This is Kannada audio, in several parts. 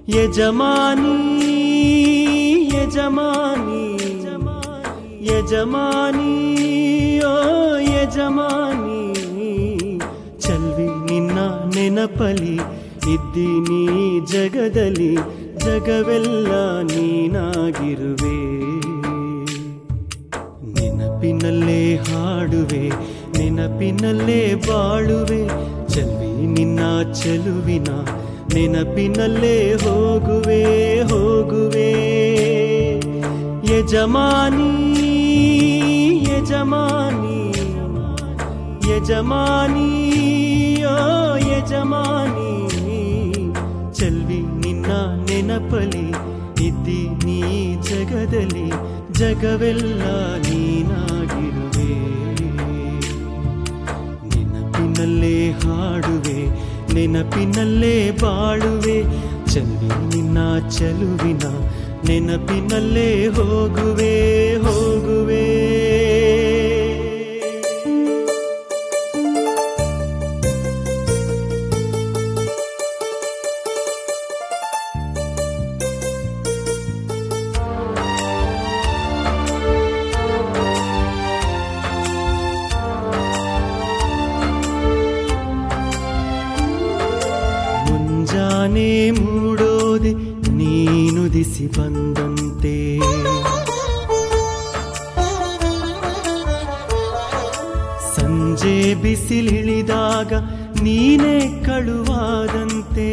ಯಜಮಾನಿ ಯಜಮಾನಿ ಯಜಮಾನಿ ಓ ಯಜಮಾನಿ, ಚಲ್ವಿ ನಿನ್ನ ನೆನಪಲಿ ಇದ್ದೀನಿ ಜಗದಲ್ಲಿ, ಜಗವೆಲ್ಲ ನೀನಾಗಿರುವೆ. ನೆನಪಿನಲ್ಲೇ ಹಾಡುವೆ, ನೆನಪಿನಲ್ಲೇ ಬಾಳುವೆ, ಚಲ್ವಿ ನಿನ್ನ ಚೆಲುವಿನ ನೆನಪಿನಲ್ಲೇ ಹೋಗುವೆ ಹೋಗುವೆ. ಯಜಮಾನಿ ಯಜಮಾನಿ ಯಜಮಾನಿ ಓ ಯಜಮಾನಿ, ಚಲ್ವಿ ನಿನ್ನ ನೆನಪಲಿ ಇದ್ದೀನಿ ಜಗದಲ್ಲಿ, ಜಗವೆಲ್ಲ ನೀನಾಗಿರುವೆ. ನೆನಪಿನಲ್ಲೇ ಹಾಡುವೆ, ನೆನಪಿನಲ್ಲೇ ಬಾಳುವೆ, ಚಲ್ವಿ ನಿನ್ನ ಚೆಲುವಿನ ನೆನಪಿನಲ್ಲೇ ಹೋಗುವೆ ಹೋಗುವೆ. ಮುಂಜಾನೆ ಮೂಡೋದೆ ನೀನುದಿಸಿ ಬಂದಂತೆ, ಸಂಜೆ ಬಿಸಿಲಿಳಿದಾಗ ನೀನೇ ಕಳುವಾದಂತೆ,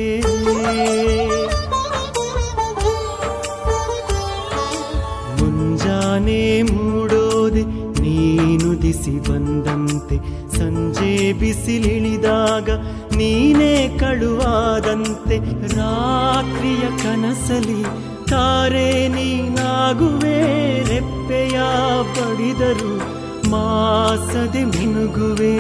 ಮುಂಜಾನೆ ಮೂಡೋದೆ ನೀನುದಿಸಿ ಬಂದಂತೆ, ಸಂಜೆ ಬಿಸಿಲಿಳಿದಾಗ ನೀನೇ ಕಳುವಾದಂತೆ, ರಾತ್ರಿಯ ಕನಸಲಿ ತಾರೆ ನೀನಾಗುವೆ, ರೆಪ್ಪೆಯ ಬಡಿದರು ಮಾಸದೆ ಮಿನುಗುವೆ.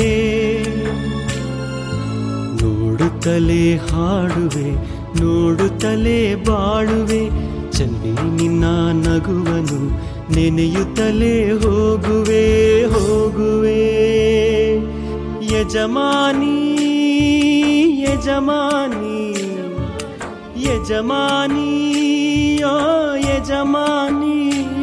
ನೋಡುತ್ತಲೇ ಹಾಡುವೆ, ನೋಡುತ್ತಲೇ ಬಾಳುವೆ, ಚಲ್ವಿ ನಿನ್ನ ನಗುವನು ನೆನೆಯುತ್ತಲೇ ಹೋಗುವೆ ಹೋಗುವೆ. ಯಜಮಾನಿ ಯಜಮಾನಿ ಯಜಮಾನಿ ಓ ಯಜಮಾನಿ,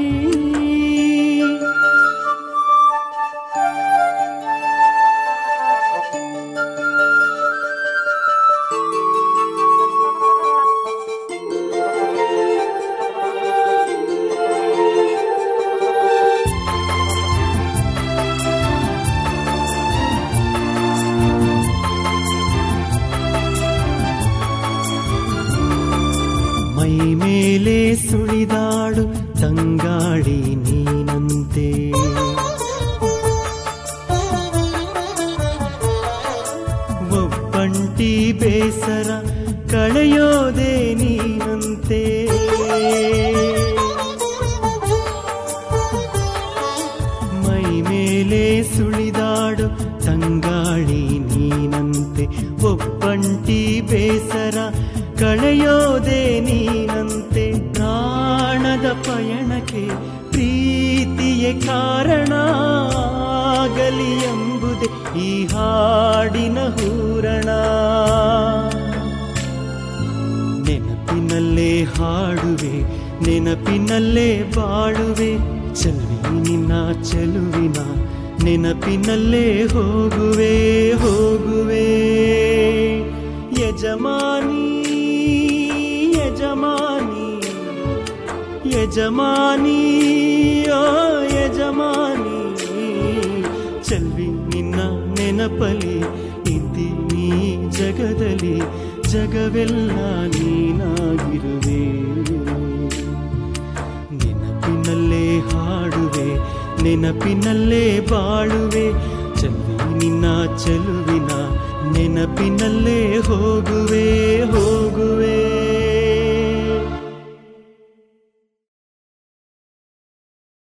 ಮೈ ಮೇಲೆ ಸುಳಿದಾಡು ತಂಗಾಳಿ ನೀನಂತೆ, ಒಬ್ಬಂಟಿ ಬೇಸರ ಕಳೆಯೋದೆ ನೀನಂತೆ, ಮೈ ಮೇಲೆ ಸುಳಿದಾಡು ತಂಗಾಳಿ ನೀನಂತೆ, ಒಬ್ಬಂಟಿ ಬೇಸರ ಕಳೆಯೋದೆ ನೀನಂತೆ, ಪ್ರಾಣದ ಪಯಣಕ್ಕೆ ಪ್ರೀತಿಯೇ ಕಾರಣ ಆಗಲಿ ಎಂಬುದೇ ಈ ಹಾಡಿನ ಹೂರಣ. ನೆನಪಿನಲ್ಲೇ ಹಾಡುವೆ, ನೆನಪಿನಲ್ಲೇ ಬಾಳುವೆ, ಚಲ್ವಿ ನಿನ್ನ ಚೆಲುವಿನ ನೆನಪಿನಲ್ಲೇ ಹೋಗುವೆ ಹೋಗುವೆ. ಯಜಮಾನಿ ಯಜಮಾನಿ ಯಜಮಾನಿ ಓ ಯಜಮಾನಿ, ಚಲ್ವಿ ನಿನ್ನ ನೆನಪಲಿ ಇದ್ದೀನಿ ಜಗದಲ್ಲಿ, ಜಗವೆಲ್ಲ ನೀನಾಗಿರುವೆ. ನೆನಪಿನಲ್ಲೇ ಹಾಡುವೆ, ನೆನಪಿನಲ್ಲೇ ಬಾಳುವೆ, ಚಲ್ವಿ ನಿನ್ನ ಚೆಲುವಿನ ನೆನಪಿನಲ್ಲೇ ಹೋಗುವೆ ಹೋಗುವೆ.